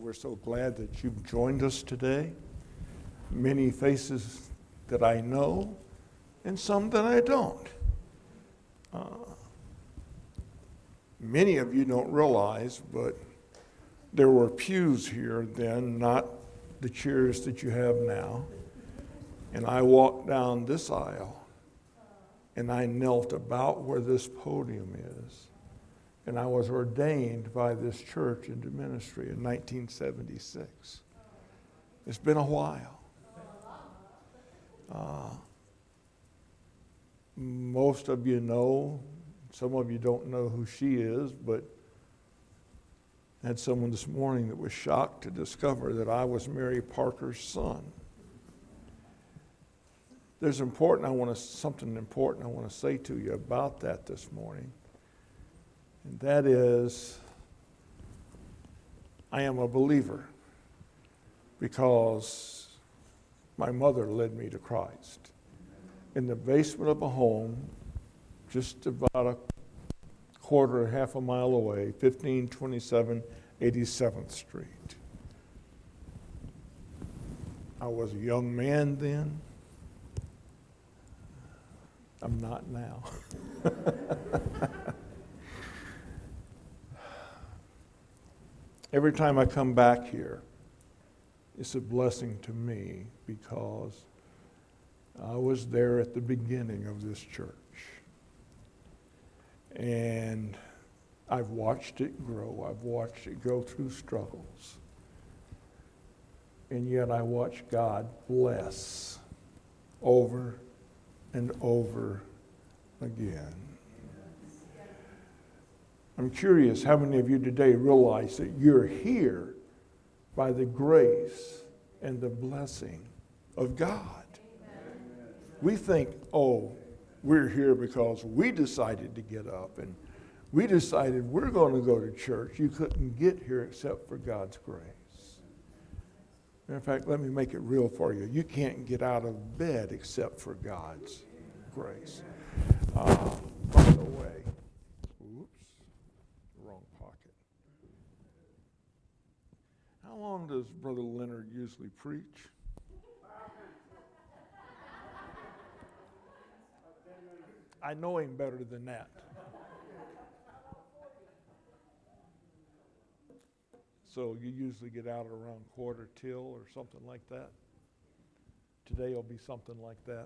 We're so glad that you've joined us today. Many faces that I know and some that I don't. Many of you don't realize, but there were pews here then, not the chairs that you have now. And I walked down this aisle and I knelt about where this podium is. And I was ordained by this church into ministry in 1976. It's been a while. Most of you know, some of you don't know who she is, but I had someone this morning that was shocked to discover that I was Mary Parker's son. There's something important I want to say to you about that this morning. And that is, I am a believer because my mother led me to Christ. In the basement of a home, just about a half a mile away, 1527 87th Street. I was a young man then. I'm not now. Every time I come back here, it's a blessing to me because I was there at the beginning of this church. And I've watched it grow. I've watched it go through struggles. And yet I watch God bless over and over again. I'm curious how many of you today realize that you're here by the grace and the blessing of God. Amen. We think, we're here because we decided to get up and we decided we're going to go to church. You couldn't get here except for God's grace. In fact, let me make it real for you. You can't get out of bed except for God's grace. By the way, wrong pocket. How long does Brother Leonard usually preach? I know him better than that. So you usually get out around 1:45 or something like that. Today will be something like that.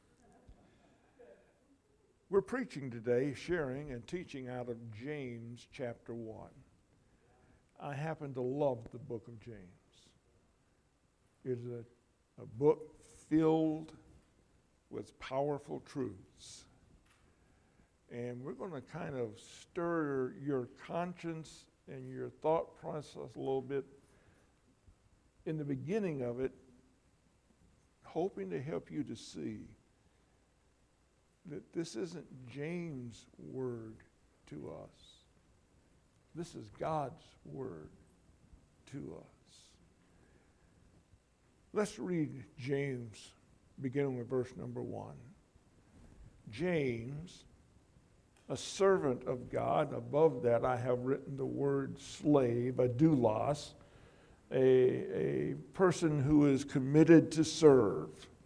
We're preaching today, sharing and teaching out of James chapter 1. I happen to love the book of James. It is a book filled with powerful truths. And we're going to kind of stir your conscience and your thought process a little bit in the beginning of it, hoping to help you to see that this isn't James' word to us. This is God's word to us. Let's read James, beginning with verse number 1. James, a servant of God. Above that, I have written the word slave, a doulos, a person who is committed to serve.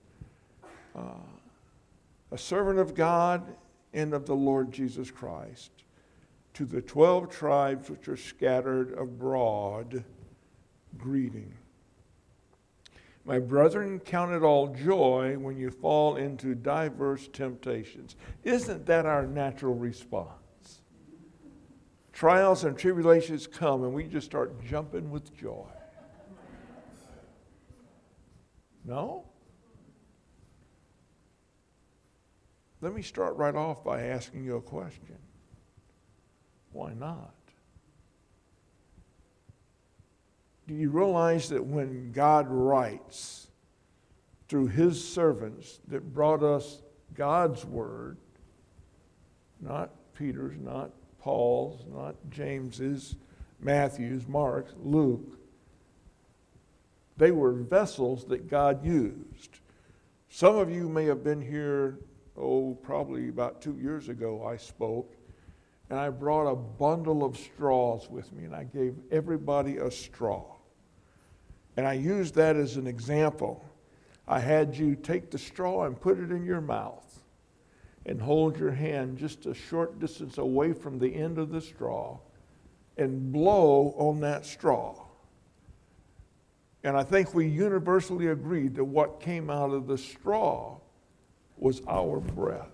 A servant of God and of the Lord Jesus Christ, to the 12 tribes which are scattered abroad, greeting. My brethren, count it all joy when you fall into diverse temptations. Isn't that our natural response? Trials and tribulations come and we just start jumping with joy. No? Let me start right off by asking you a question. Why not? Do you realize that when God writes through his servants that brought us God's word, not Peter's, not Paul's, not James's, Matthew's, Mark's, Luke, they were vessels that God used. Some of you may have been here, probably about 2 years ago I spoke, and I brought a bundle of straws with me, and I gave everybody a straw. And I used that as an example. I had you take the straw and put it in your mouth and hold your hand just a short distance away from the end of the straw and blow on that straw. And I think we universally agreed that what came out of the straw was our breath.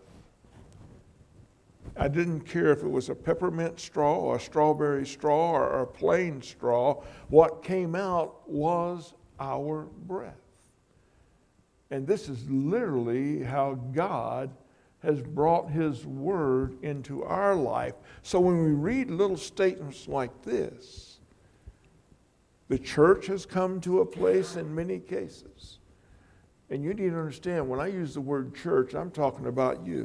I didn't care if it was a peppermint straw or a strawberry straw or a plain straw. What came out was our breath. And this is literally how God has brought his word into our life. So when we read little statements like this, the church has come to a place in many cases. And you need to understand, when I use the word church, I'm talking about you.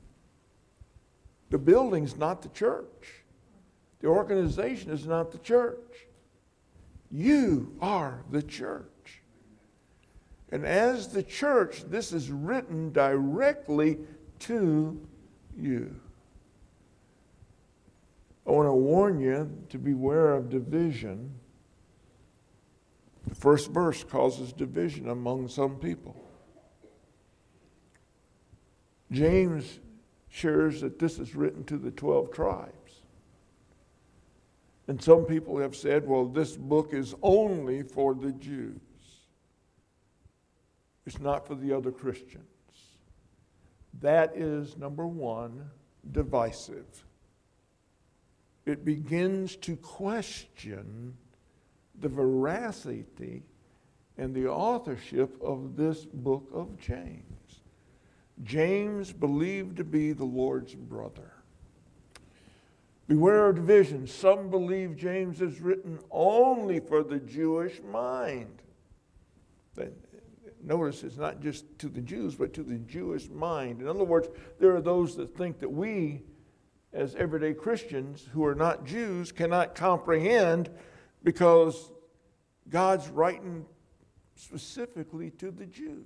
The building's not the church. The organization is not the church. You are the church. And as the church, this is written directly to you. I want to warn you to beware of division. The first verse causes division among some people. James shares that this is written to the 12 tribes. And some people have said, well, this book is only for the Jews. It's not for the other Christians. That is, number one, divisive. It begins to question the veracity and the authorship of this book of James. James believed to be the Lord's brother. Beware of division. Some believe James is written only for the Jewish mind. Notice it's not just to the Jews, but to the Jewish mind. In other words, there are those that think that we, as everyday Christians who are not Jews, cannot comprehend because God's writing specifically to the Jews.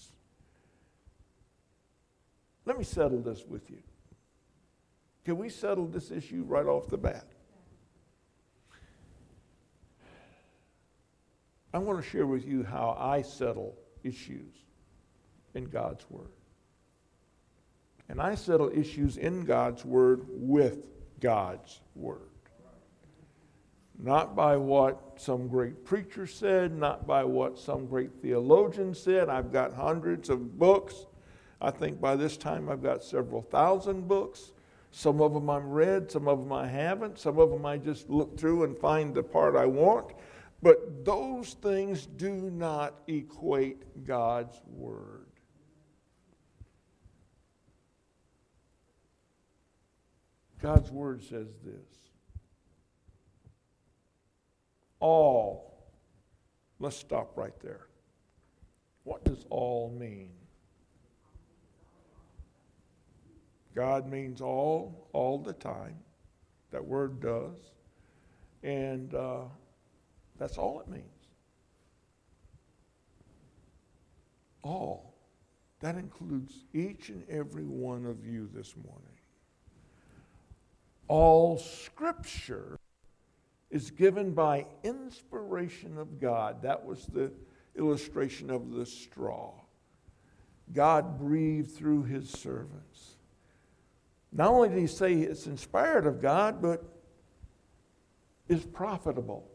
Let me settle this with you. Can we settle this issue right off the bat? I want to share with you how I settle issues in God's Word. And I settle issues in God's Word with God's Word. Not by what some great preacher said, not by what some great theologian said. I've got hundreds of books. I think by this time I've got several thousand books. Some of them I've read, some of them I haven't. Some of them I just look through and find the part I want. But those things do not equate God's Word. God's Word says this. All. Let's stop right there. What does all mean? God means all the time. That word does. And that's all it means. All. That includes each and every one of you this morning. All Scripture is given by inspiration of God. That was the illustration of the straw. God breathed through his servants. Not only did he say it's inspired of God, but is profitable.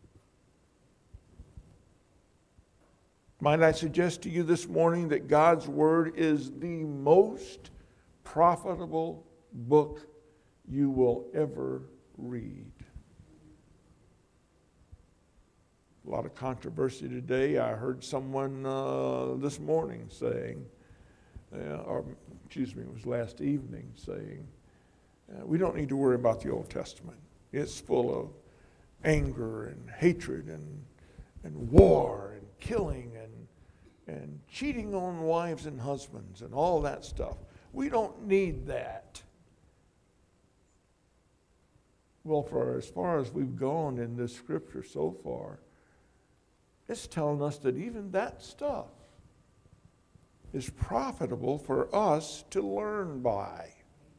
Might I suggest to you this morning that God's Word is the most profitable book you will ever read. A lot of controversy today. I heard someone this morning saying, it was last evening saying, we don't need to worry about the Old Testament. It's full of anger and hatred and war and killing and cheating on wives and husbands and all that stuff. We don't need that. Well, for as far as we've gone in this scripture so far, it's telling us that even that stuff is profitable for us to learn by.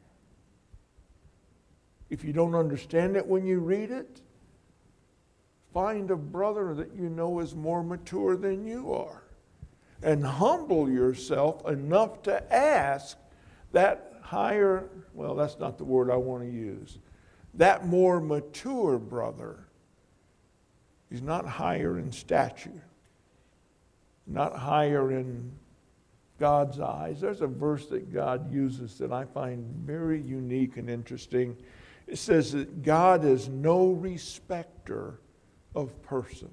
If you don't understand it when you read it, find a brother that you know is more mature than you are. And humble yourself enough to ask that higher, well, that's not the word I want to use, that more mature brother. He's not higher in stature, not higher in God's eyes. There's a verse that God uses that I find very unique and interesting. It says that God is no respecter of persons.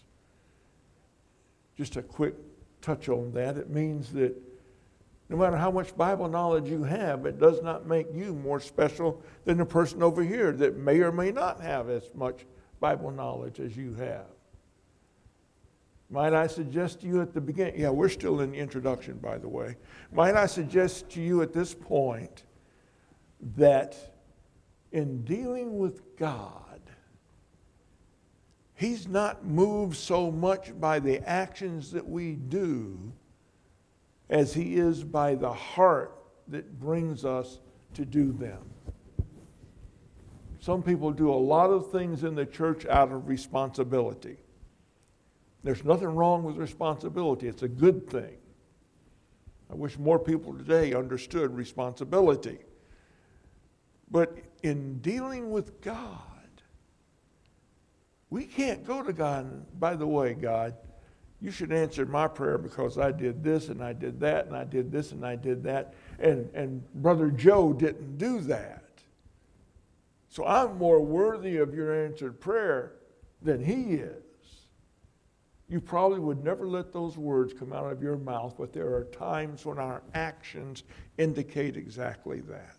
Just a quick touch on that. It means that no matter how much Bible knowledge you have, it does not make you more special than the person over here that may or may not have as much Bible knowledge as you have. Might I suggest to you at the beginning, yeah, we're still in the introduction, by the way. Might I suggest to you at this point that in dealing with God, He's not moved so much by the actions that we do as He is by the heart that brings us to do them. Some people do a lot of things in the church out of responsibility. There's nothing wrong with responsibility. It's a good thing. I wish more people today understood responsibility. But in dealing with God, we can't go to God and, by the way, God, you should answer my prayer because I did this and I did that and I did this and I did that. And Brother Joe didn't do that. So I'm more worthy of your answered prayer than he is. You probably would never let those words come out of your mouth, but there are times when our actions indicate exactly that.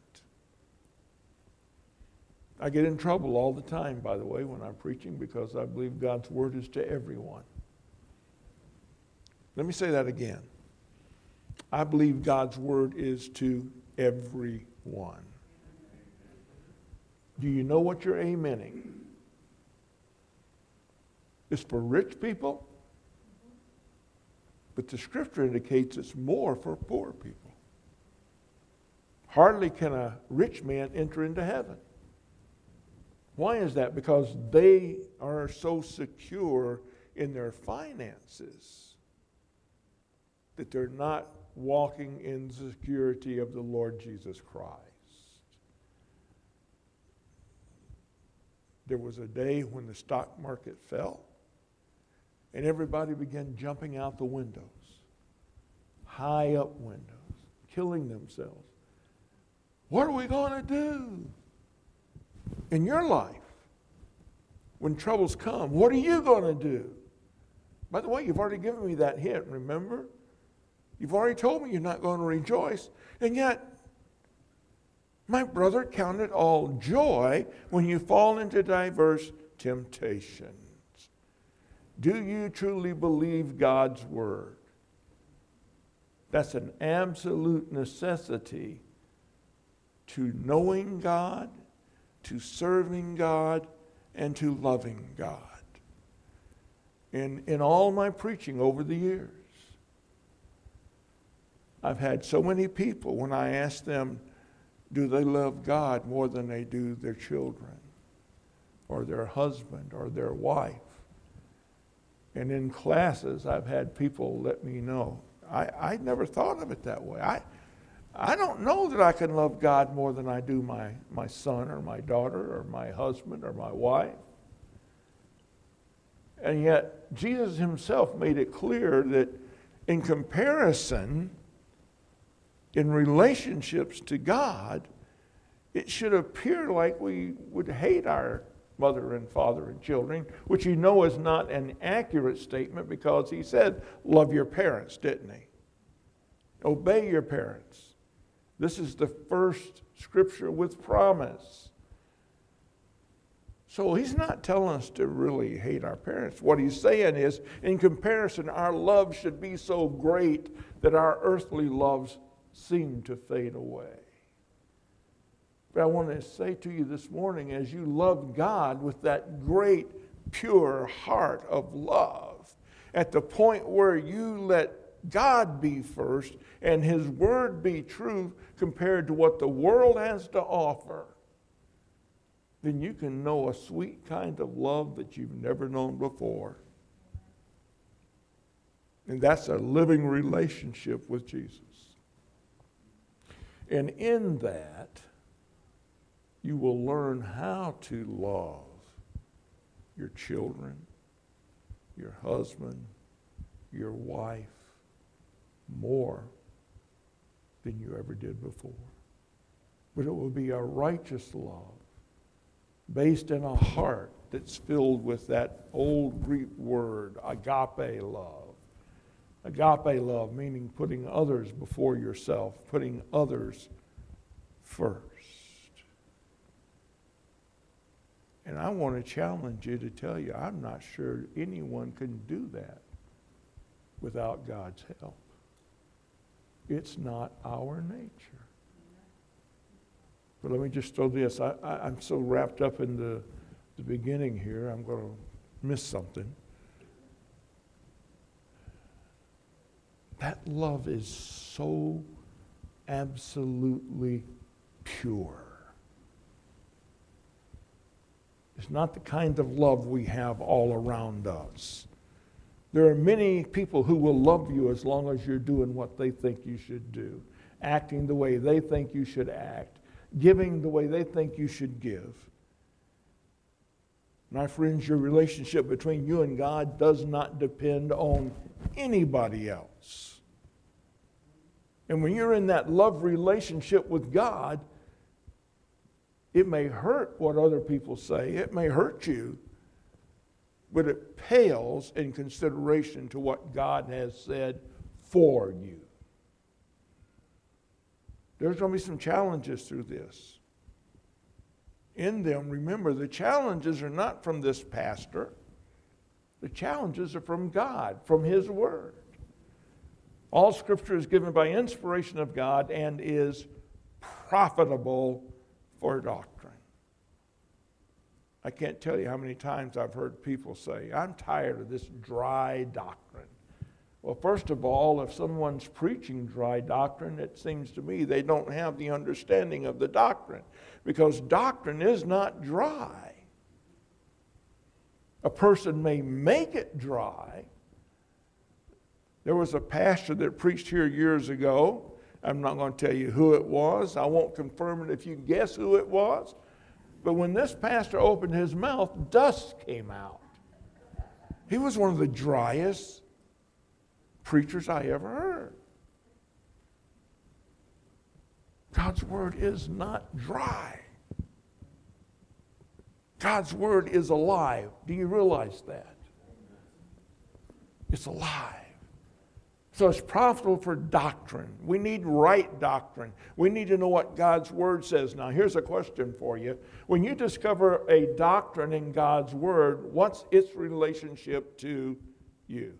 I get in trouble all the time, by the way, when I'm preaching because I believe God's word is to everyone. Let me say that again. I believe God's word is to everyone. Do you know what you're amening? It's for rich people, but the scripture indicates it's more for poor people. Hardly can a rich man enter into heaven. Why is that? Because they are so secure in their finances that they're not walking in the security of the Lord Jesus Christ. There was a day when the stock market fell and everybody began jumping out the windows, high up windows, killing themselves. What are we going to do? In your life, when troubles come, what are you going to do? By the way, you've already given me that hint, remember? You've already told me you're not going to rejoice. And yet, my brother, count it all joy when you fall into diverse temptations. Do you truly believe God's word? That's an absolute necessity to knowing God, to serving God, and to loving God. In all my preaching over the years, I've had so many people when I ask them, do they love God more than they do their children or their husband or their wife? And in classes, I've had people let me know, I never thought of it that way. I don't know that I can love God more than I do my son or my daughter or my husband or my wife. And yet, Jesus himself made it clear that in comparison, in relationships to God, it should appear like we would hate our mother and father and children, which you know is not an accurate statement because he said, love your parents, didn't he? Obey your parents. This is the first scripture with promise. So he's not telling us to really hate our parents. What he's saying is, in comparison, our love should be so great that our earthly loves seem to fade away. But I want to say to you this morning, as you love God with that great, pure heart of love, at the point where you let God be first and his word be true compared to what the world has to offer, then you can know a sweet kind of love that you've never known before. And that's a living relationship with Jesus. And in that, you will learn how to love your children, your husband, your wife, more than you ever did before. But it will be a righteous love based in a heart that's filled with that old Greek word, agape love. Agape love, meaning putting others before yourself, putting others first. And I want to challenge you to tell you, I'm not sure anyone can do that without God's help. It's not our nature. But let me just throw this. I'm so wrapped up in the beginning here, I'm going to miss something. That love is so absolutely pure. It's not the kind of love we have all around us. There are many people who will love you as long as you're doing what they think you should do, acting the way they think you should act, giving the way they think you should give. My friends, your relationship between you and God does not depend on anybody else. And when you're in that love relationship with God, it may hurt what other people say. It may hurt you, but it pales in consideration to what God has said for you. There's going to be some challenges through this. In them, remember, the challenges are not from this pastor. The challenges are from God, from His Word. All Scripture is given by inspiration of God and is profitable for doctrine. I can't tell you how many times I've heard people say, I'm tired of this dry doctrine. Well, first of all, if someone's preaching dry doctrine, it seems to me they don't have the understanding of the doctrine, because doctrine is not dry. A person may make it dry. There was a pastor that preached here years ago. I'm not going to tell you who it was. I won't confirm it if you guess who it was. But when this pastor opened his mouth, dust came out. He was one of the driest preachers I ever heard. God's Word is not dry. God's Word is alive. Do you realize that? It's alive. So it's profitable for doctrine. We need right doctrine. We need to know what God's Word says. Now, here's a question for you. When you discover a doctrine in God's Word, what's its relationship to you?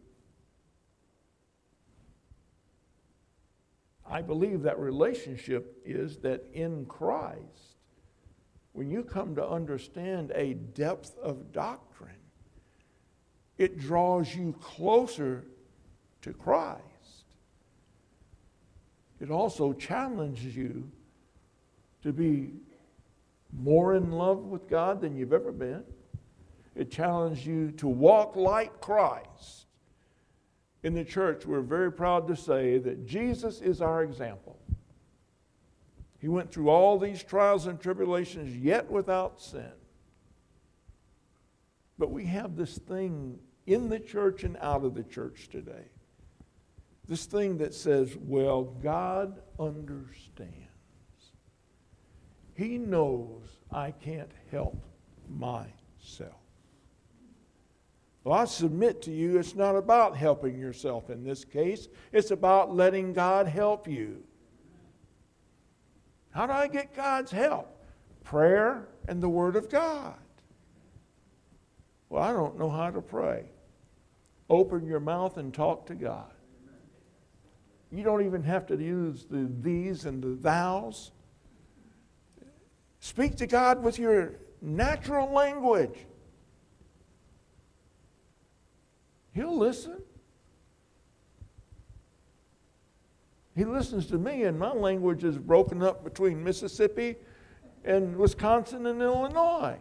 I believe that relationship is that in Christ, when you come to understand a depth of doctrine, it draws you closer to Christ. It also challenges you to be more in love with God than you've ever been. It challenges you to walk like Christ. In the church, we're very proud to say that Jesus is our example. He went through all these trials and tribulations, yet without sin. But we have this thing in the church and out of the church today. This thing that says, well, God understands. He knows I can't help myself. Well, I submit to you, it's not about helping yourself in this case. It's about letting God help you. How do I get God's help? Prayer and the Word of God. Well, I don't know how to pray. Open your mouth and talk to God. You don't even have to use the these and the thous. Speak to God with your natural language. He'll listen. He listens to me, and my language is broken up between Mississippi in Wisconsin and Illinois.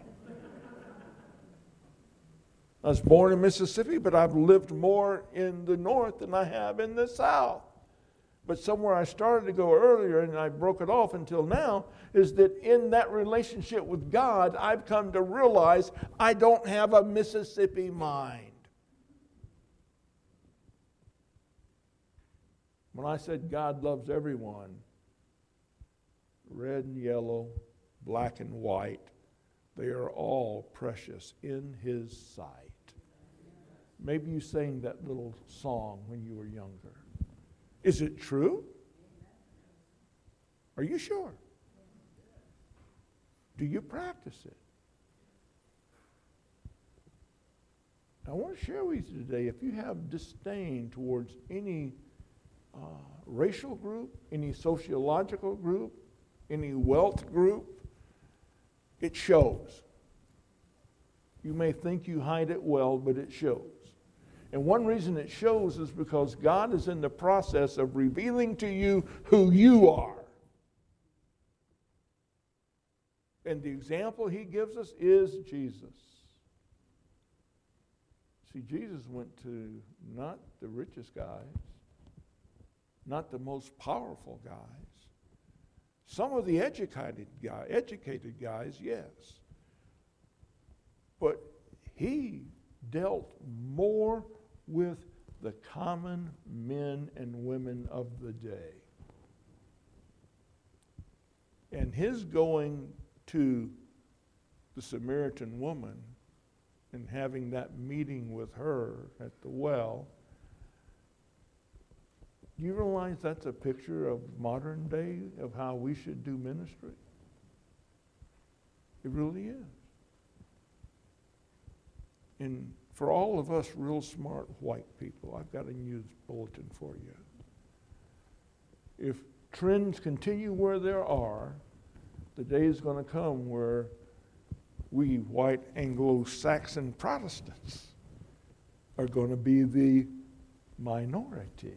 I was born in Mississippi, but I've lived more in the north than I have in the south. But somewhere I started to go earlier, and I broke it off until now, is that in that relationship with God, I've come to realize I don't have a Mississippi mind. When I said God loves everyone, red and yellow, black and white, they are all precious in His sight. Maybe you sang that little song when you were younger. Is it true? Are you sure? Do you practice it? I want to share with you today, if you have disdain towards any racial group, any sociological group, any wealth group, it shows. You may think you hide it well, but it shows. And one reason it shows is because God is in the process of revealing to you who you are. And the example He gives us is Jesus. See, Jesus went to not the richest guys, not the most powerful guys. Some of the educated guys, yes. But He dealt more with the common men and women of the day. And His going to the Samaritan woman and having that meeting with her at the well, do you realize that's a picture of modern day of how we should do ministry? It really is. And for all of us real smart white people, I've got a news bulletin for you. If trends continue where there are, the day is going to come where we white Anglo-Saxon Protestants are going to be the minority.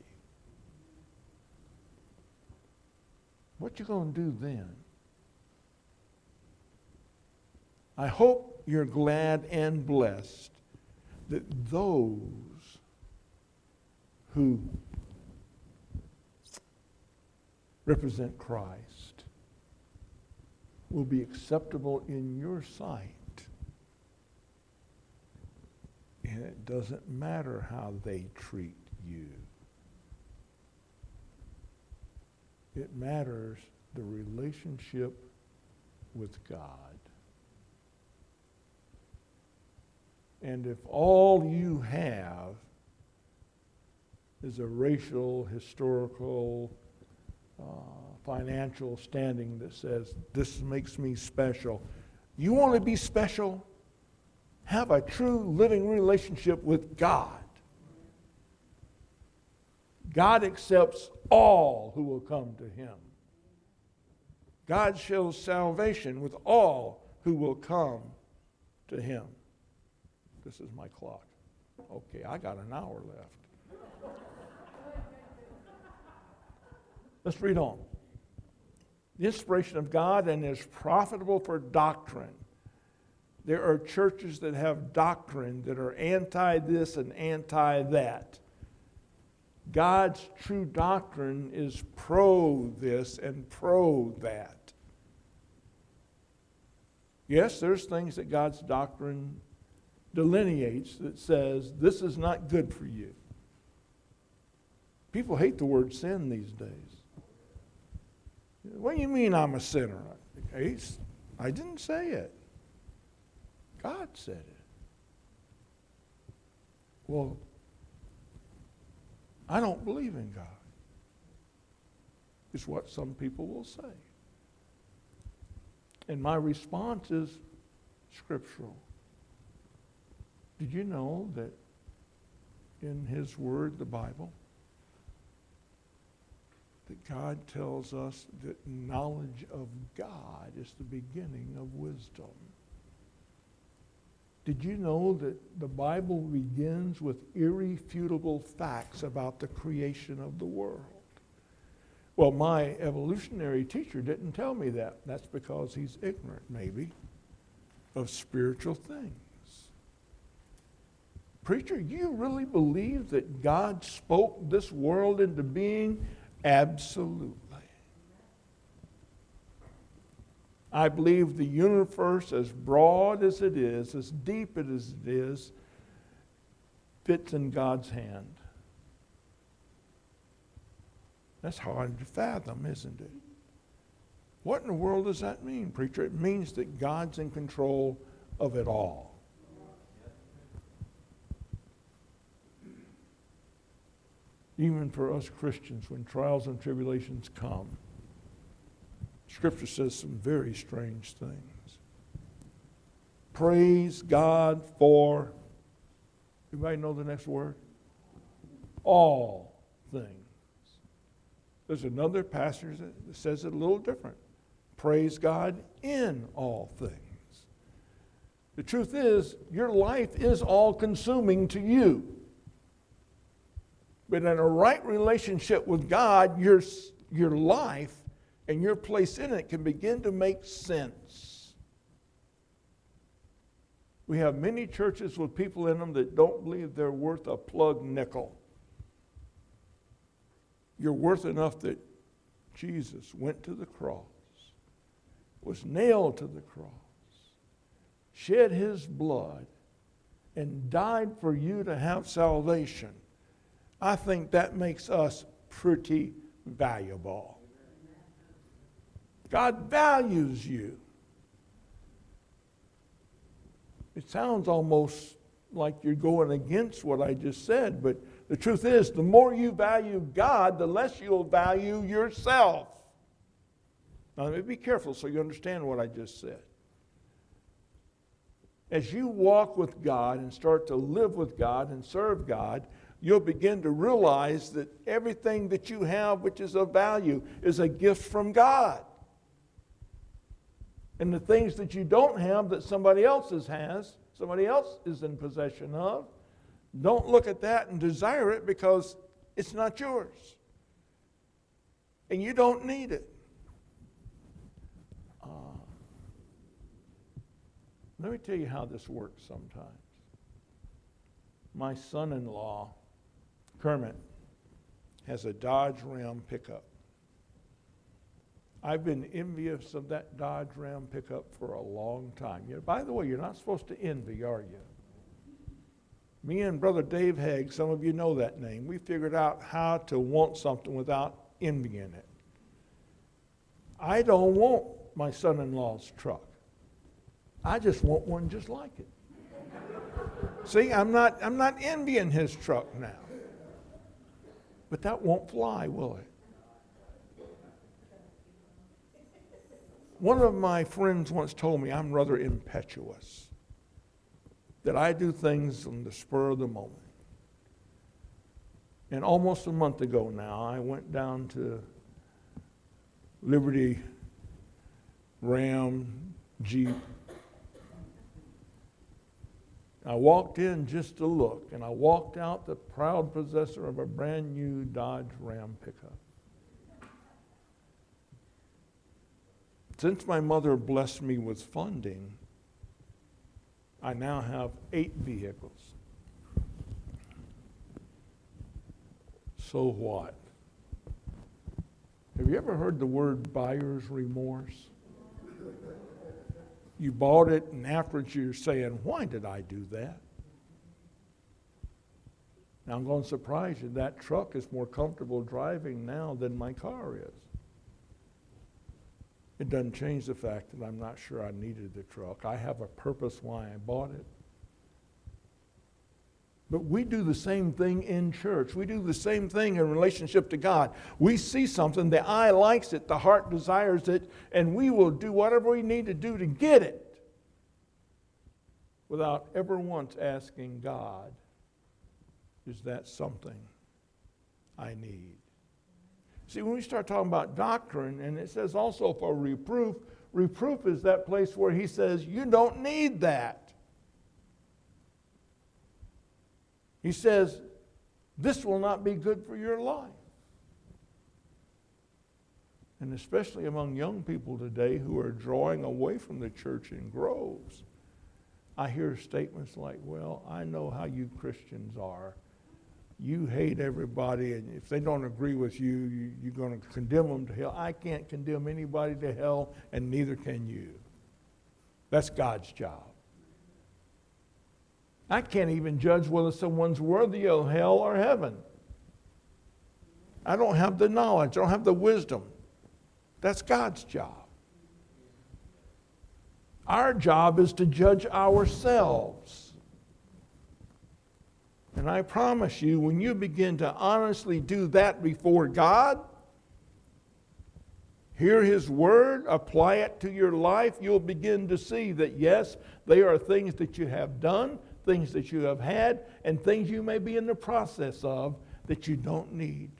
What you going to do then? I hope you're glad and blessed that those who represent Christ will be acceptable in your sight. And it doesn't matter how they treat you. It matters the relationship with God. And if all you have is a racial, historical, financial standing that says, this makes me special. You want to be special? Have a true living relationship with God. God accepts all who will come to Him. God shows salvation with all who will come to Him. This is my clock. Okay, I got an hour left. Let's read on. The inspiration of God and is profitable for doctrine. There are churches that have doctrine that are anti this and anti that. God's true doctrine is pro this and pro that. Yes, there's things that God's doctrine delineates that says this is not good for you. People hate the word sin these days. What do you mean I'm a sinner? I didn't say it. God said it. Well, I don't believe in God, is what some people will say. And my response is scriptural. Did you know that in His Word, the Bible, that God tells us that knowledge of God is the beginning of wisdom? Did you know that the Bible begins with irrefutable facts about the creation of the world? Well, my evolutionary teacher didn't tell me that. That's because he's ignorant, maybe, of spiritual things. Preacher, you really believe that God spoke this world into being? Absolutely. I believe the universe, as broad as it is, as deep as it is, fits in God's hand. That's hard to fathom, isn't it? What in the world does that mean, preacher? It means that God's in control of it all. Even for us Christians, when trials and tribulations come, Scripture says some very strange things. Praise God for, everybody know the next word? All things. There's another passage that says it a little different. Praise God in all things. The truth is, your life is all-consuming to you. But in a right relationship with God, your life and your place in it can begin to make sense. We have many churches with people in them that don't believe they're worth a plug nickel. You're worth enough that Jesus went to the cross, was nailed to the cross, shed his blood, and died for you to have salvation. I think that makes us pretty valuable. God values you. It sounds almost like you're going against what I just said, but the truth is, the more you value God, the less you'll value yourself. Now, let me be careful so you understand what I just said. As you walk with God and start to live with God and serve God, you'll begin to realize that everything that you have which is of value is a gift from God. And the things that you don't have that somebody else has, somebody else is in possession of, don't look at that and desire it because it's not yours. And you don't need it. Let me tell you how this works sometimes. My son-in-law, Kermit, has a Dodge Ram pickup. I've been envious of that Dodge Ram pickup for a long time. By the way, you're not supposed to envy, are you? Me and Brother Dave Haig, some of you know that name, we figured out how to want something without envying it. I don't want my son-in-law's truck. I just want one just like it. See, I'm not envying his truck now. But that won't fly, will it? One of my friends once told me I'm rather impetuous, that I do things on the spur of the moment. And almost a month ago now, I went down to Liberty Ram Jeep. I walked in just to look, and I walked out the proud possessor of a brand new Dodge Ram pickup. Since my mother blessed me with funding, I now have 8 vehicles. So what? Have you ever heard the word buyer's remorse? You bought it, and afterwards you're saying, why did I do that? Now I'm going to surprise you. That truck is more comfortable driving now than my car is. It doesn't change the fact that I'm not sure I needed the truck. I have a purpose why I bought it. But we do the same thing in church. We do the same thing in relationship to God. We see something, the eye likes it, the heart desires it, and we will do whatever we need to do to get it without ever once asking God, is that something I need? See, when we start talking about doctrine, and it says also for reproof, reproof is that place where he says, you don't need that. He says, this will not be good for your life. and especially among young people today who are drawing away from the church in groves, I hear statements like, well, I know how you Christians are. You hate everybody, and if they don't agree with you, you're going to condemn them to hell. I can't condemn anybody to hell, and neither can you. That's God's job. I can't even judge whether someone's worthy of hell or heaven. I don't have the knowledge. I don't have the wisdom. That's God's job. Our job is to judge ourselves. And I promise you, when you begin to honestly do that before God, hear His Word, apply it to your life, you'll begin to see that, yes, they are things that you have done, things that you have had, and things you may be in the process of that you don't need.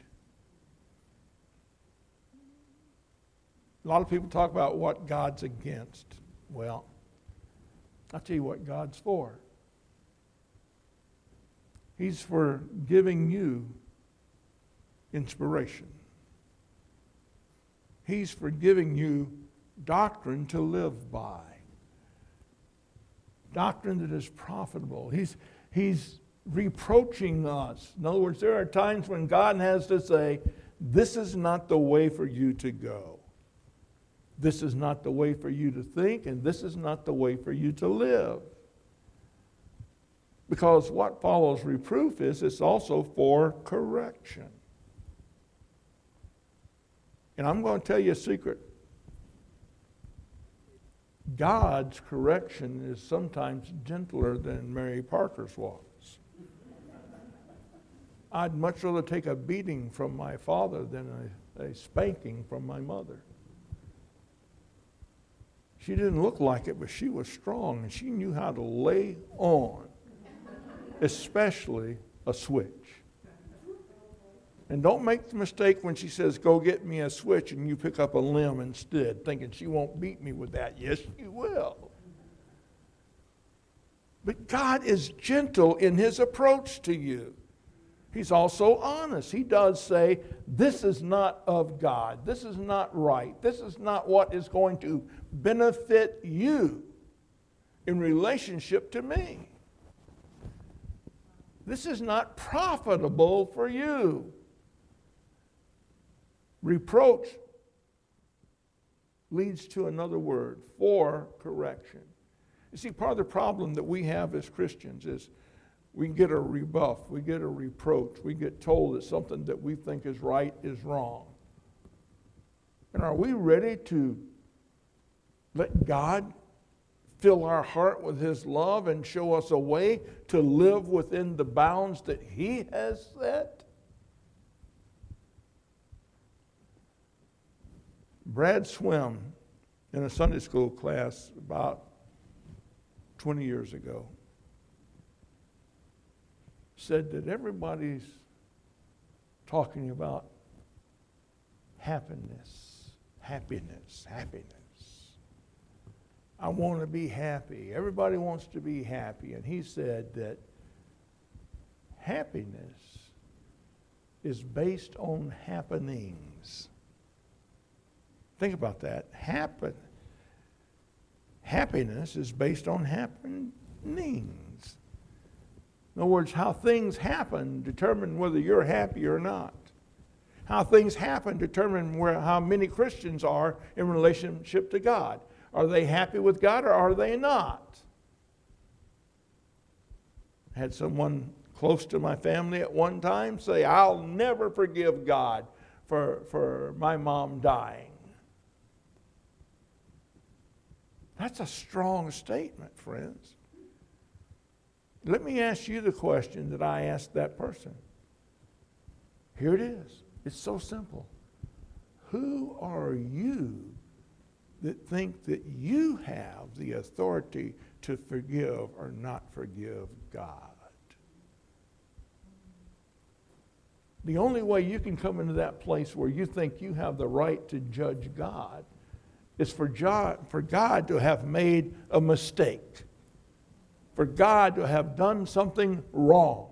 A lot of people talk about what God's against. Well, I'll tell you what God's for. He's for giving you inspiration. He's for giving you doctrine to live by. Doctrine that is profitable. He's reproaching us. In other words, there are times when God has to say, this is not the way for you to go. This is not the way for you to think, and this is not the way for you to live. Because what follows reproof is it's also for correction. And I'm going to tell you a secret. God's correction is sometimes gentler than Mary Parker's was. I'd much rather take a beating from my father than a spanking from my mother. She didn't look like it, but she was strong, and she knew how to lay on, especially a switch. And don't make the mistake when she says, go get me a switch, and you pick up a limb instead, thinking she won't beat me with that. Yes, she will. But God is gentle in His approach to you. He's also honest. He does say, this is not of God. This is not right. This is not what is going to benefit you in relationship to me. This is not profitable for you. Reproach leads to another word, for correction. You see, part of the problem that we have as Christians is we get a rebuff, we get a reproach, we get told that something that we think is right is wrong. And are we ready to let God fill our heart with His love and show us a way to live within the bounds that He has set? Brad Swim, in a Sunday school class about 20 years ago, said that everybody's talking about happiness. I want to be happy. Everybody wants to be happy. And he said that happiness is based on happenings. Think about that. Happiness is based on happenings. In other words, how things happen determine whether you're happy or not. How things happen determine how many Christians are in relationship to God. Are they happy with God or are they not? I had someone close to my family at one time say, I'll never forgive God for my mom dying. That's a strong statement, friends. Let me ask you the question that I asked that person. Here it is. It's so simple. Who are you that think that you have the authority to forgive or not forgive God? The only way you can come into that place where you think you have the right to judge God is for God to have made a mistake. For God to have done something wrong.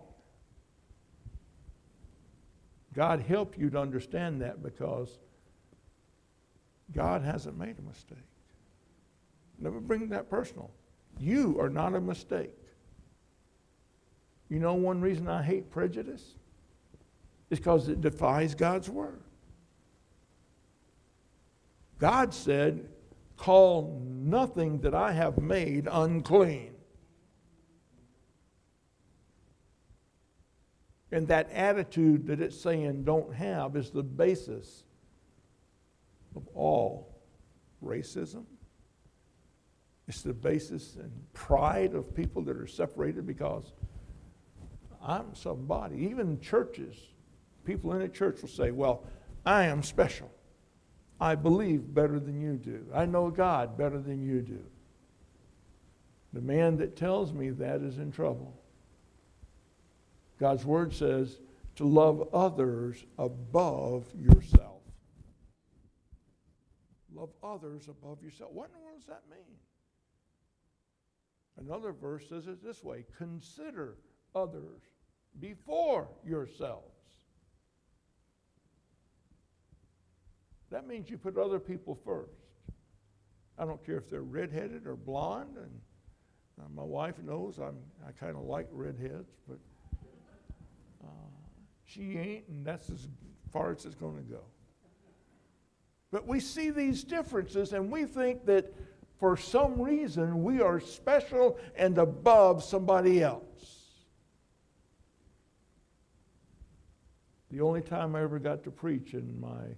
God help you to understand that, because God hasn't made a mistake. Never bring that personal. You are not a mistake. You know one reason I hate prejudice? It's because it defies God's word. God said, call nothing that I have made unclean. And that attitude that it's saying don't have is the basis of all racism. It's the basis and pride of people that are separated because I'm somebody. Even churches, people in a church will say, well, I am special. I believe better than you do. I know God better than you do. The man that tells me that is in trouble. God's word says to love others above yourself. Love others above yourself. What in the world does that mean? Another verse says it this way: consider others before yourselves. That means you put other people first. I don't care if they're redheaded or blonde, and my wife knows I kind of like redheads, but she ain't, and that's as far as it's going to go. But we see these differences, and we think that for some reason we are special and above somebody else. The only time I ever got to preach in my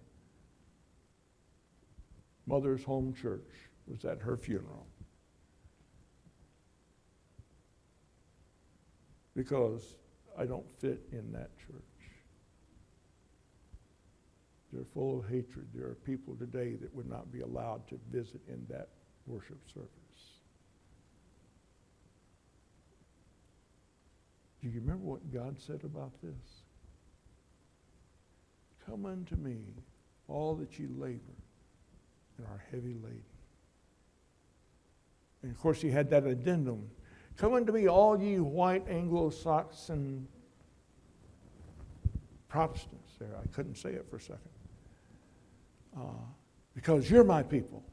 mother's home church was at her funeral. Because I don't fit in that church. They're full of hatred. There are people today that would not be allowed to visit in that worship service. Do you remember what God said about this? Come unto me, all that ye labor and are heavy laden. And of course he had that addendum. Come unto me, all ye white Anglo-Saxon Protestants. There, I couldn't say it for a second. Because you're my people.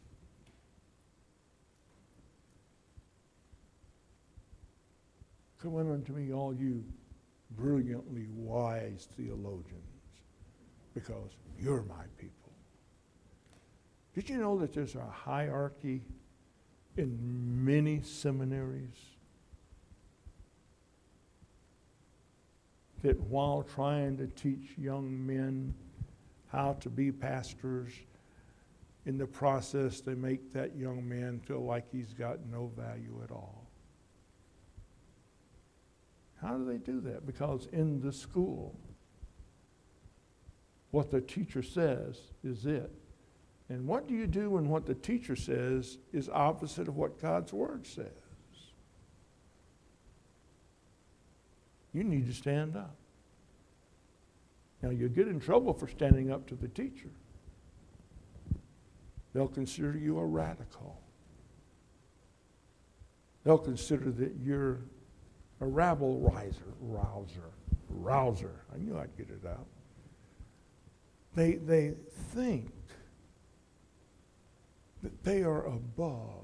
Come unto me, all you brilliantly wise theologians, because you're my people. Did you know that there's a hierarchy in many seminaries? That while trying to teach young men how to be pastors, in the process they make that young man feel like he's got no value at all. How do they do that? Because in the school, what the teacher says is it. And what do you do when what the teacher says is opposite of what God's word says? You need to stand up. Now, you'll get in trouble for standing up to the teacher. They'll consider you a radical. They'll consider that you're a rouser. I knew I'd get it out. They think that they are above.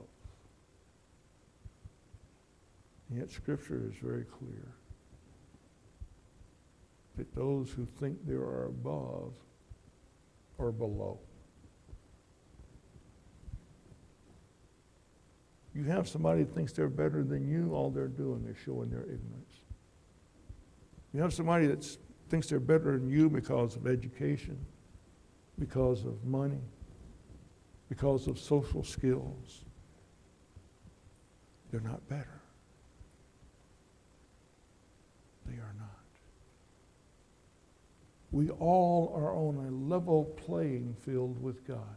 And yet Scripture is very clear that those who think they are above are below. You have somebody that thinks they're better than you, all they're doing is showing their ignorance. You have somebody that thinks they're better than you because of education, because of money, because of social skills. They're not better. They are not. We all are on a level playing field with God.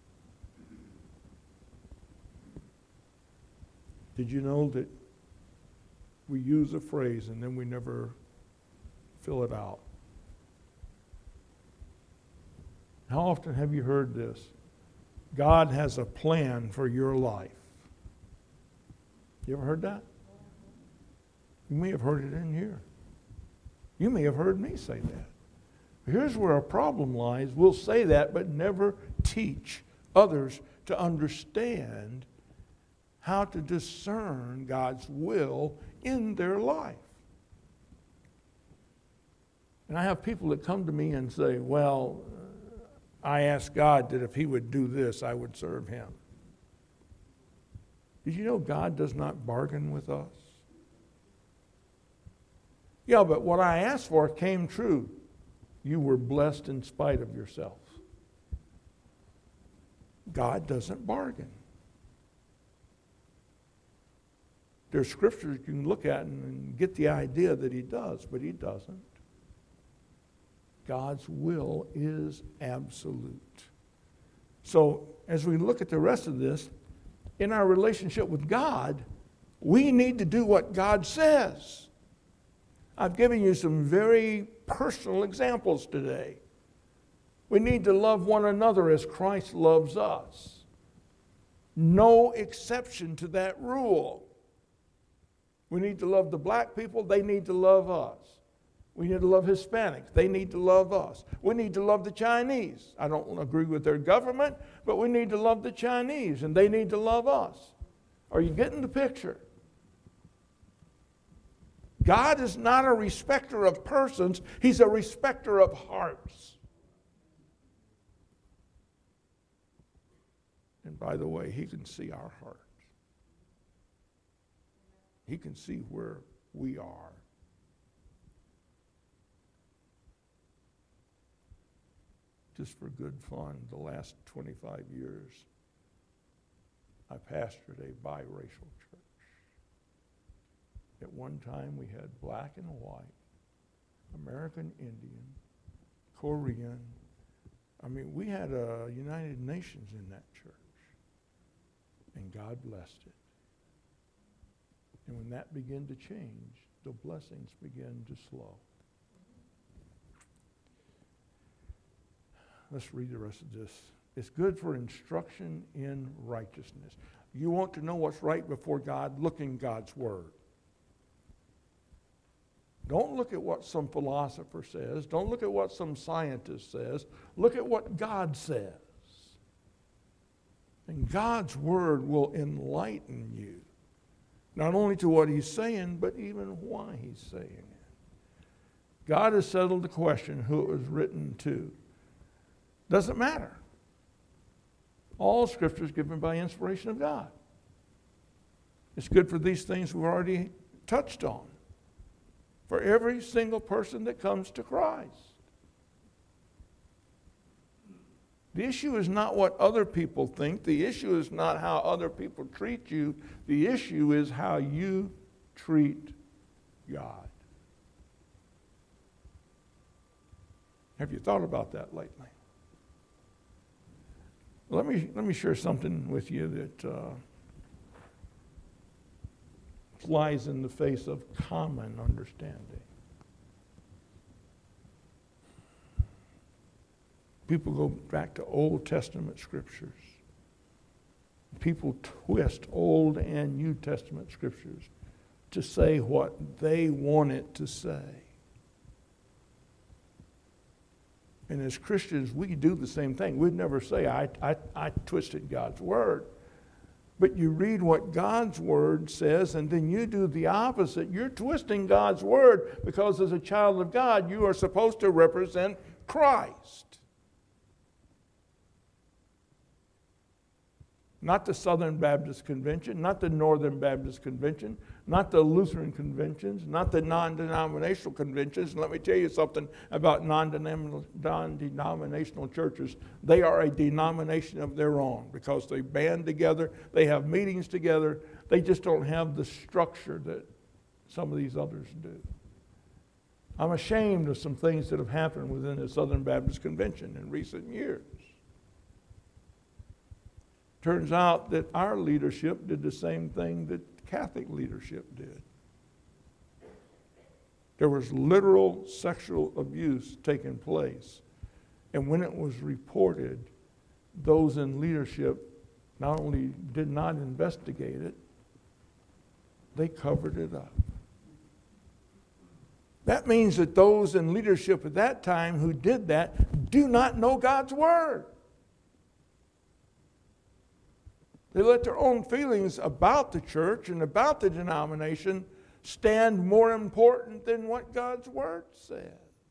Did you know that we use a phrase and then we never fill it out? How often have you heard this? God has a plan for your life. You ever heard that? You may have heard it in here. You may have heard me say that. Here's where our problem lies. We'll say that, but never teach others to understand how to discern God's will in their life. And I have people that come to me and say, well, I asked God that if he would do this, I would serve him. Did you know God does not bargain with us? Yeah, but what I asked for came true. You were blessed in spite of yourself. God doesn't bargain. There's scriptures you can look at and get the idea that he does, but he doesn't. God's will is absolute. So as we look at the rest of this, in our relationship with God, we need to do what God says. I've given you some very personal examples today. We need to love one another as Christ loves us. No exception to that rule. We need to love the black people, they need to love us. We need to love Hispanics, they need to love us. We need to love the Chinese. I don't agree with their government, but we need to love the Chinese, and they need to love us. Are you getting the picture? God is not a respecter of persons, he's a respecter of hearts. And by the way, he can see our hearts. He can see where we are. Just for good fun, the last 25 years, I pastored a biracial church. At one time, we had black and white, American Indian, Korean. I mean, we had a United Nations in that church. And God blessed it. And when that began to change, the blessings began to slow. Let's read the rest of this. It's good for instruction in righteousness. You want to know what's right before God? Look in God's Word. Don't look at what some philosopher says. Don't look at what some scientist says. Look at what God says. And God's Word will enlighten you, not only to what he's saying, but even why he's saying it. God has settled the question who it was written to. Doesn't matter. All Scripture is given by inspiration of God. It's good for these things we've already touched on. For every single person that comes to Christ. The issue is not what other people think. The issue is not how other people treat you. The issue is how you treat God. Have you thought about that lately? Let me share something with you that flies in the face of common understanding. People go back to Old Testament scriptures. People twist Old and New Testament scriptures to say what they want it to say. And as Christians, we do the same thing. We'd never say, I twisted God's word. But you read what God's word says, and then you do the opposite. You're twisting God's word because as a child of God, you are supposed to represent Christ. Not the Southern Baptist Convention, not the Northern Baptist Convention, not the Lutheran conventions, not the non-denominational conventions. And let me tell you something about non-denominational churches. They are a denomination of their own because they band together, they have meetings together. They just don't have the structure that some of these others do. I'm ashamed of some things that have happened within the Southern Baptist Convention in recent years. Turns out that our leadership did the same thing that Catholic leadership did. There was literal sexual abuse taking place. And when it was reported, those in leadership not only did not investigate it, they covered it up. That means that those in leadership at that time who did that do not know God's word. They let their own feelings about the church and about the denomination stand more important than what God's Word says.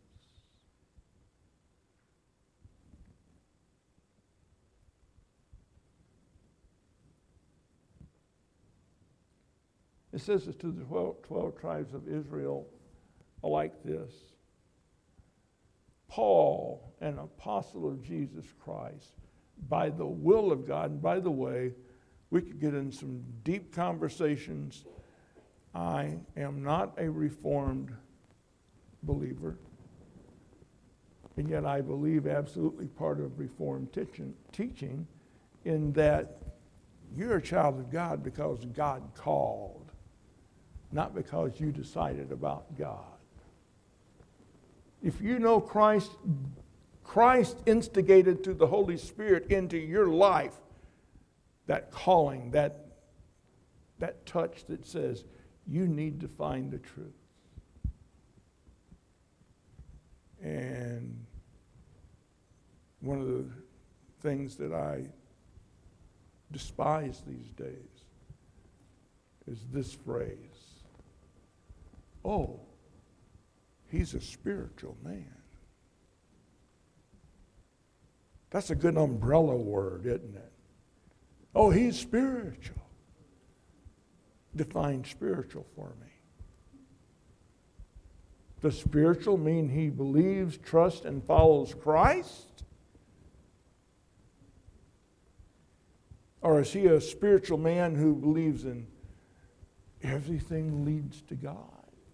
It says to the 12 tribes of Israel like this: Paul, an apostle of Jesus Christ, by the will of God. And by the way, we could get in some deep conversations. I am not a Reformed believer, and yet I believe absolutely part of Reformed teaching in that you're a child of God because God called, not because you decided about God. If you know Christ instigated through the Holy Spirit into your life that calling, that touch that says you need to find the truth. And one of the things that I despise these days is this phrase: oh, he's a spiritual man. That's a good umbrella word, isn't it? Oh, he's spiritual. Define spiritual for me. Does spiritual mean he believes, trusts, and follows Christ? Or is he a spiritual man who believes in everything leads to God?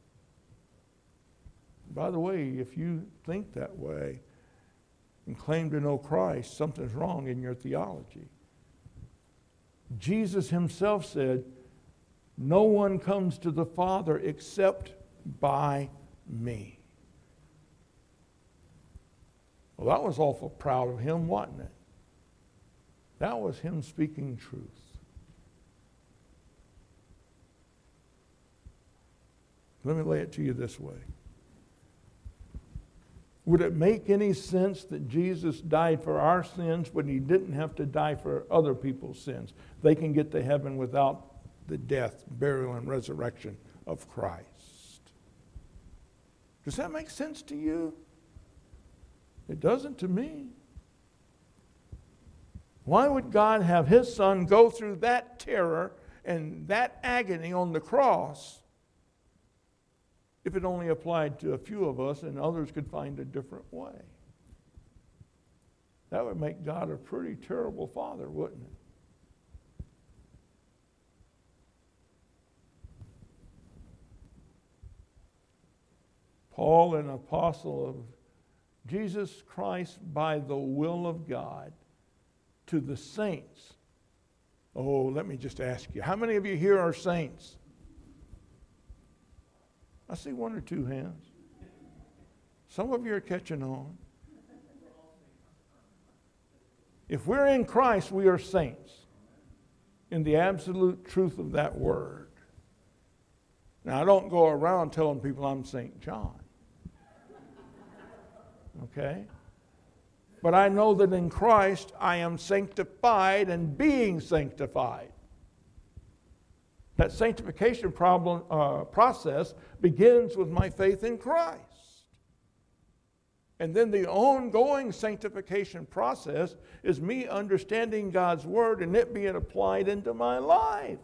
By the way, if you think that way and claim to know Christ, something's wrong in your theology. Jesus himself said, no one comes to the Father except by me. Well, that was awful proud of him, wasn't it? That was him speaking truth. Let me lay it to you this way. Would it make any sense that Jesus died for our sins when he didn't have to die for other people's sins? They can get to heaven without the death, burial, and resurrection of Christ. Does that make sense to you? It doesn't to me. Why would God have his son go through that terror and that agony on the cross if it only applied to a few of us and others could find a different way? That would make God a pretty terrible father, wouldn't it? Paul, an apostle of Jesus Christ by the will of God, to the saints. Oh, let me just ask you, how many of you here are saints? I see one or two hands. Some of you are catching on. If we're in Christ, we are saints in the absolute truth of that word. Now, I don't go around telling people I'm St. John. Okay? But I know that in Christ I am sanctified and being sanctified. That sanctification process begins with my faith in Christ. And then the ongoing sanctification process is me understanding God's word and it being applied into my life.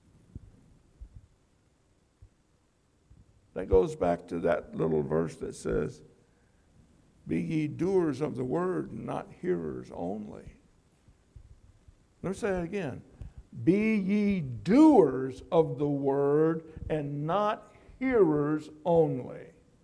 That goes back to that little verse that says, be ye doers of the word, not hearers only. Let me say that again. Be ye doers of the word and not hearers only.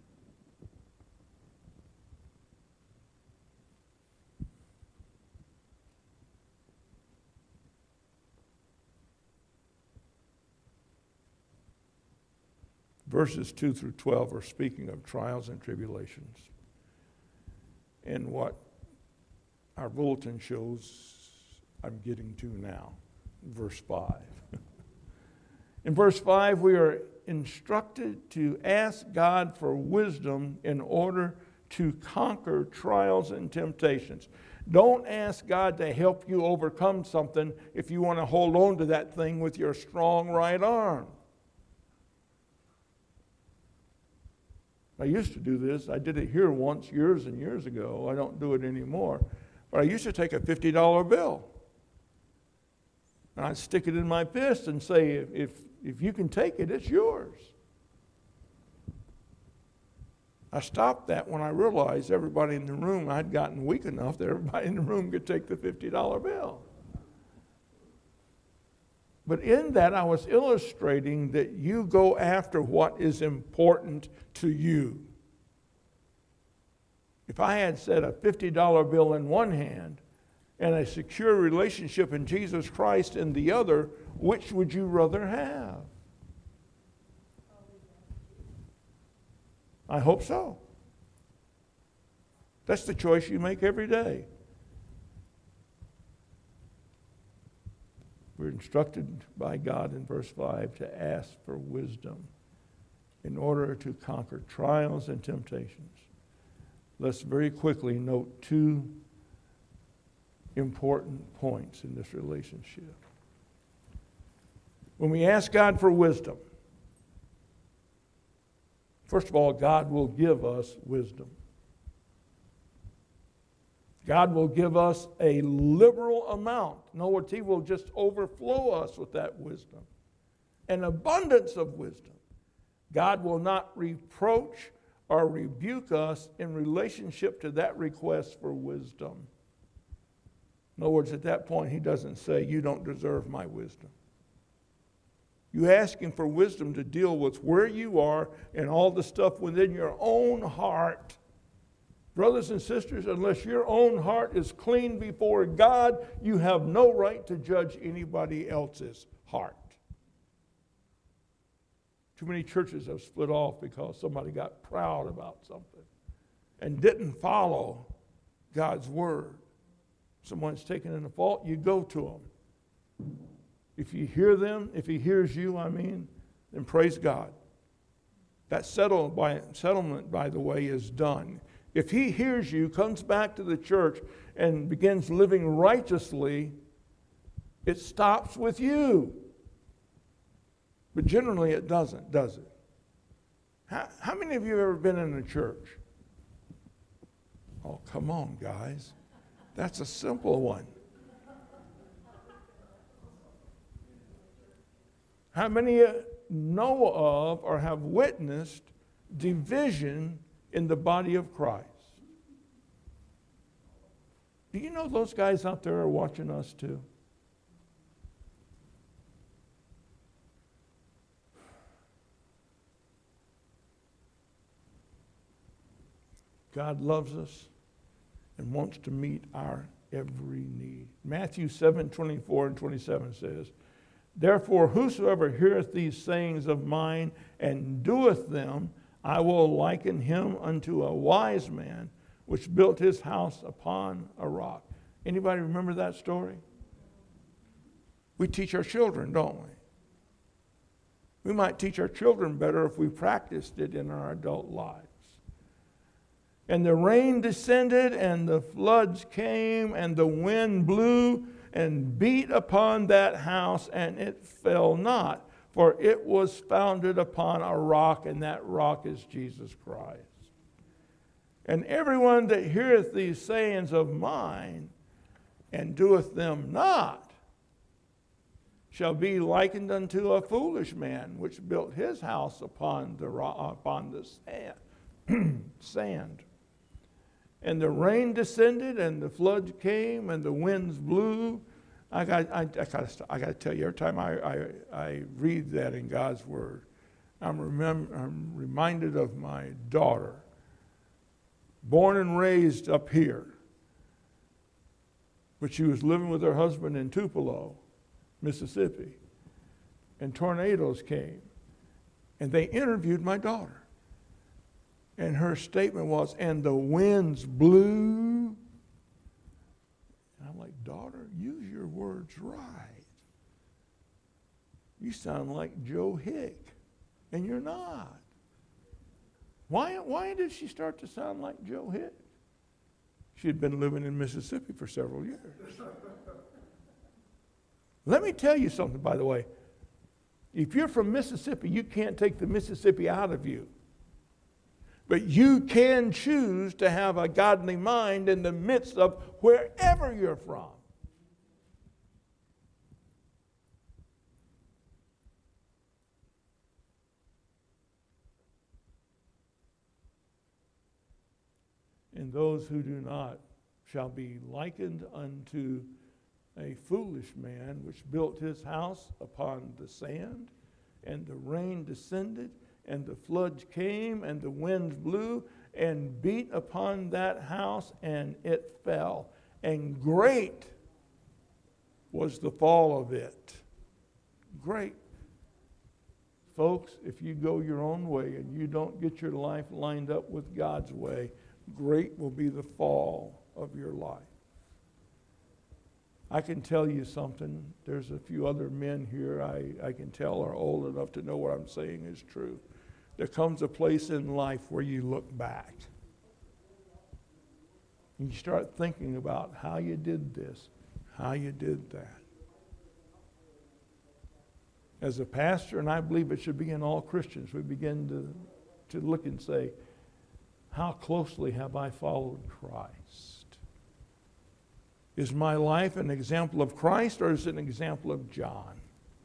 Verses 2 through 12 are speaking of trials and tribulations. And what our bulletin shows, I'm getting to now, verse 5. In verse 5, we are instructed to ask God for wisdom in order to conquer trials and temptations. Don't ask God to help you overcome something if you want to hold on to that thing with your strong right arm. I used to do this. I did it here once years and years ago. I don't do it anymore. But I used to take a $50 bill. And I'd stick it in my fist and say, if you can take it, it's yours. I stopped that when I realized everybody in the room, I'd gotten weak enough that everybody in the room could take the $50 bill. But in that, I was illustrating that you go after what is important to you. If I had said a $50 bill in one hand and a secure relationship in Jesus Christ in the other, which would you rather have? I hope so. That's the choice you make every day. We're instructed by God in verse 5 to ask for wisdom in order to conquer trials and temptations. Let's very quickly note two important points in this relationship. When we ask God for wisdom, first of all, God will give us wisdom. God will give us a liberal amount. In other words, He will just overflow us with that wisdom. An abundance of wisdom. God will not reproach or rebuke us in relationship to that request for wisdom. In other words, at that point, He doesn't say, you don't deserve my wisdom. You ask Him for wisdom to deal with where you are and all the stuff within your own heart. Brothers and sisters, unless your own heart is clean before God, you have no right to judge anybody else's heart. Too many churches have split off because somebody got proud about something and didn't follow God's word. Someone's taken in a fault, you go to them. If you hear them, if He hears you, then praise God. That settlement, by the way, is done. If He hears you, comes back to the church, and begins living righteously, it stops with you. But generally it doesn't, does it? How many of you have ever been in a church? Oh, come on, guys. That's a simple one. How many know of or have witnessed division in the body of Christ? Do you know those guys out there are watching us too? God loves us and wants to meet our every need. Matthew 7:24 and 27 says, therefore, whosoever heareth these sayings of mine and doeth them, I will liken him unto a wise man which built his house upon a rock. Anybody remember that story? We teach our children, don't we? We might teach our children better if we practiced it in our adult lives. And the rain descended, and the floods came, and the wind blew and beat upon that house, and it fell not, for it was founded upon a rock, and that rock is Jesus Christ. And everyone that heareth these sayings of mine and doeth them not shall be likened unto a foolish man which built his house upon the sand. And the rain descended, and the floods came, and the winds blew. I got to tell you, every time I read that in God's Word, I'm reminded of my daughter, born and raised up here, but she was living with her husband in Tupelo, Mississippi, and tornadoes came, and they interviewed my daughter. And her statement was, and the winds blew. And I'm like, daughter, use your words right. You sound like Joe Hick, and you're not. Why did she start to sound like Joe Hick? She had been living in Mississippi for several years. Let me tell you something, by the way. If you're from Mississippi, you can't take the Mississippi out of you. But you can choose to have a godly mind in the midst of wherever you're from. And those who do not shall be likened unto a foolish man which built his house upon the sand, and the rain descended, and the floods came, and the winds blew, and beat upon that house, and it fell. And great was the fall of it. Great. Folks, if you go your own way and you don't get your life lined up with God's way, great will be the fall of your life. I can tell you something. There's a few other men here I can tell are old enough to know what I'm saying is true. There comes a place in life where you look back. And you start thinking about how you did this, how you did that. As a pastor, and I believe it should be in all Christians, we begin to look and say, how closely have I followed Christ? Is my life an example of Christ, or is it an example of John?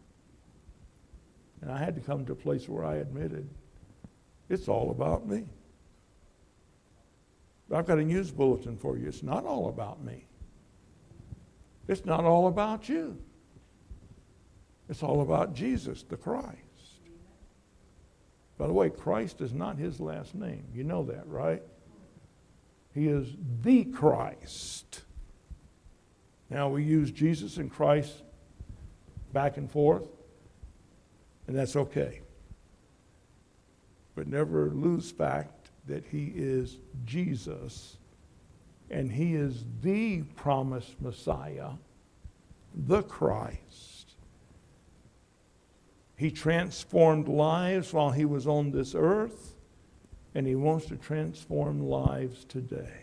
And I had to come to a place where I admitted, it's all about me. But I've got a news bulletin for you. It's not all about me. It's not all about you. It's all about Jesus, the Christ. By the way, Christ is not his last name. You know that, right? He is the Christ. Now, we use Jesus and Christ back and forth, and that's okay. But never lose fact that he is Jesus, and he is the promised Messiah, the Christ. He transformed lives while he was on this earth, and he wants to transform lives today.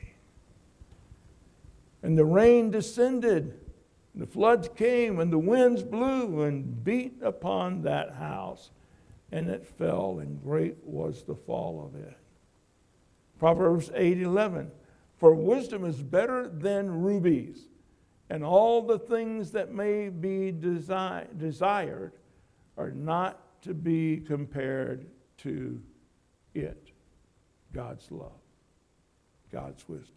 And the rain descended, and the floods came, and the winds blew and beat upon that house, and it fell, and great was the fall of it. Proverbs 8:11, for wisdom is better than rubies, and all the things that may be desired are not to be compared to it. God's love, God's wisdom.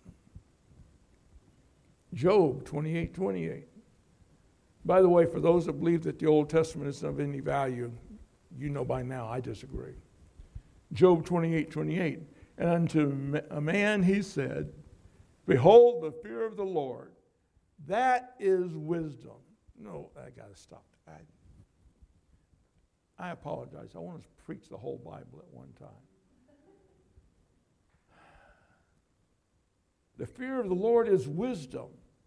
Job 28:28. By the way, for those that believe that the Old Testament isn't of any value, you know by now I disagree. Job 28:28. And unto a man he said, behold, the fear of the Lord, that is wisdom. No, I got to stop. I apologize. I want to preach the whole Bible at one time. The fear of the Lord is wisdom,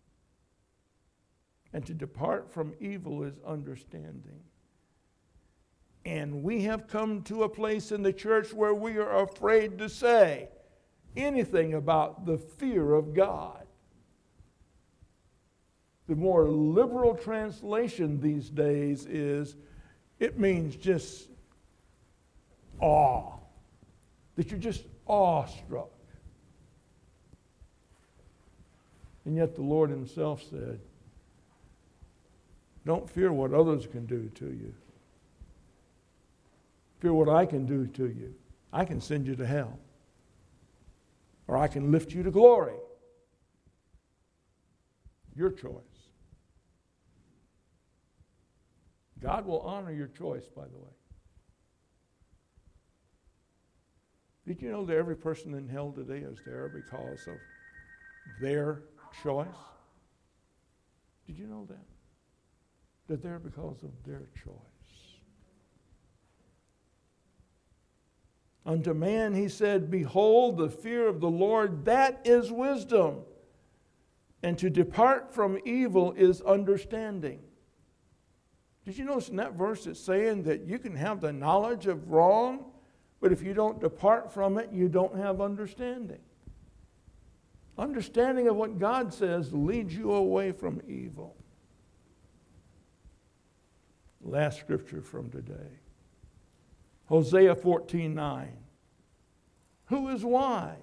and to depart from evil is understanding. And we have come to a place in the church where we are afraid to say anything about the fear of God. The more liberal translation these days is, it means just awe, that you're just awestruck. And yet the Lord himself said, don't fear what others can do to you. Fear what I can do to you. I can send you to hell. Or I can lift you to glory. Your choice. God will honor your choice, by the way. Did you know that every person in hell today is there because of their choice? Did you know that? They're there because of their choice. Unto man he said, behold, the fear of the Lord, that is wisdom. And to depart from evil is understanding. Did you notice in that verse it's saying that you can have the knowledge of wrong, but if you don't depart from it, you don't have understanding. Understanding of what God says leads you away from evil. Last scripture from today. Hosea 14:9. Who is wise?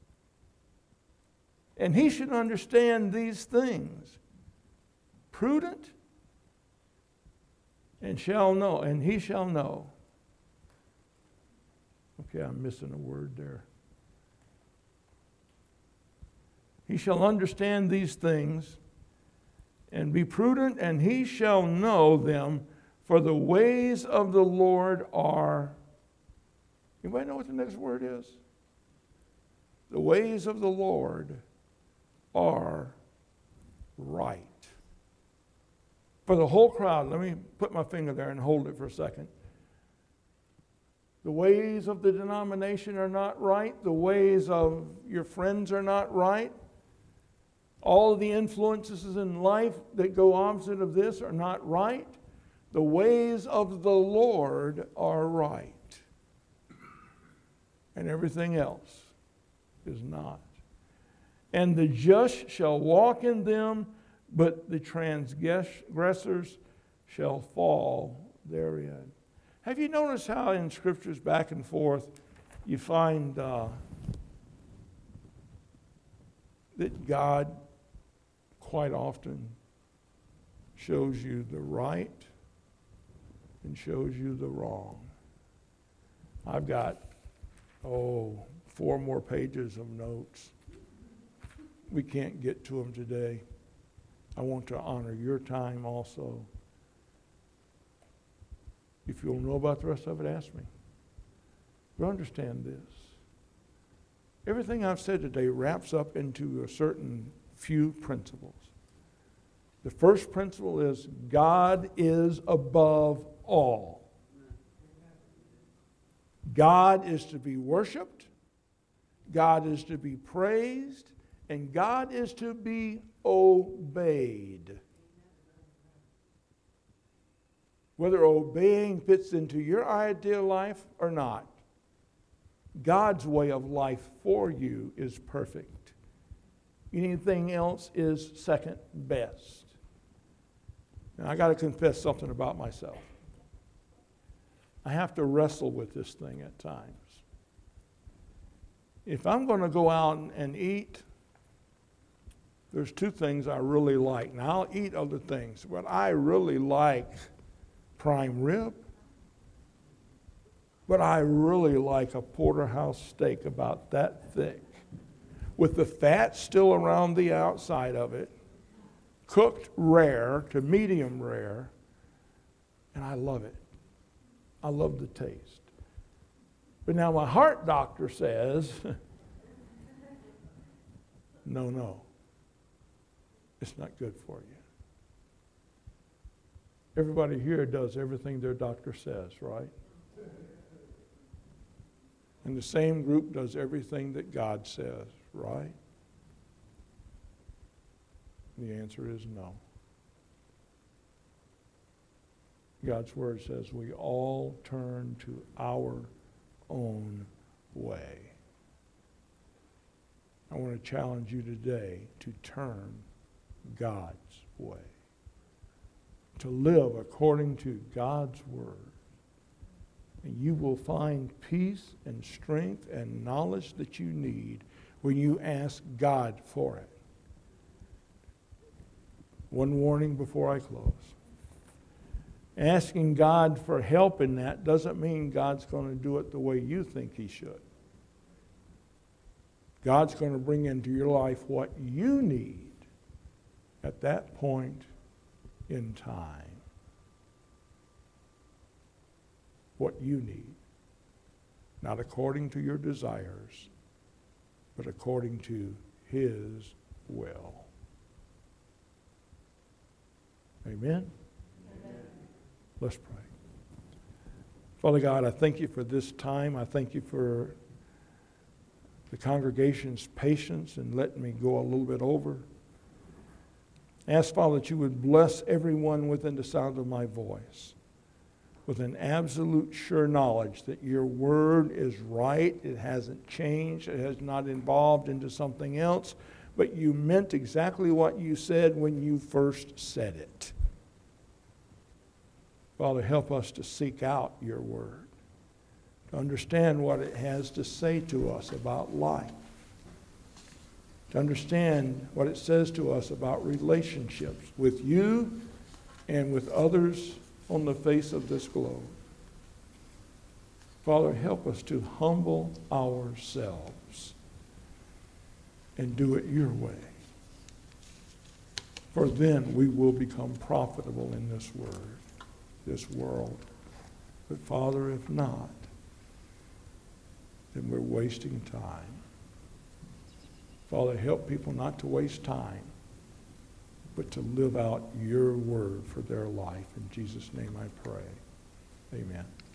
And he should understand these things. Prudent and he shall know. Okay, I'm missing a word there. He shall understand these things and be prudent, and he shall know them, for the ways of the Lord are. Anybody know what the next word is? The ways of the Lord are right. For the whole crowd, let me put my finger there and hold it for a second. The ways of the denomination are not right. The ways of your friends are not right. All of the influences in life that go opposite of this are not right. The ways of the Lord are right. And everything else is not. And the just shall walk in them, but the transgressors shall fall therein. Have you noticed how in scriptures back and forth you find that God quite often shows you the right and shows you the wrong? I've got, 4 more pages of notes. We can't get to them today. I want to honor your time also. If you'll know about the rest of it, ask me. But understand this. Everything I've said today wraps up into a certain few principles. The first principle is God is above all. God is to be worshiped. God is to be praised. And God is to be obeyed. Whether obeying fits into your ideal life or not, God's way of life for you is perfect. Anything else is second best. And I got to confess something about myself. I have to wrestle with this thing at times. If I'm going to go out and eat, there's 2 things I really like. Now, I'll eat other things, but I really like prime rib. But I really like a porterhouse steak about that thick, with the fat still around the outside of it, cooked rare to medium rare, and I love it. I love the taste. But now my heart doctor says, no. It's not good for you. Everybody here does everything their doctor says, right? And the same group does everything that God says, right? The answer is no. God's word says we all turn to our own way. I want to challenge you today to turn God's way, to live according to God's word. And you will find peace and strength and knowledge that you need when you ask God for it. One warning before I close. Asking God for help in that doesn't mean God's going to do it the way you think he should. God's going to bring into your life what you need at that point in time. What you need. Not according to your desires, but according to his will. Amen? Amen. Let's pray. Father God, I thank you for this time. I thank you for the congregation's patience and letting me go a little bit over. Ask, Father, that you would bless everyone within the sound of my voice with an absolute sure knowledge that your word is right. It hasn't changed. It has not evolved into something else, but you meant exactly what you said when you first said it. Father, help us to seek out your word, to understand what it has to say to us about life, to understand what it says to us about relationships with you and with others on the face of this globe. Father, help us to humble ourselves and do it your way. For then we will become profitable in this world. But Father, if not, then we're wasting time. Father, help people not to waste time, but to live out your word for their life. In Jesus' name I pray. Amen.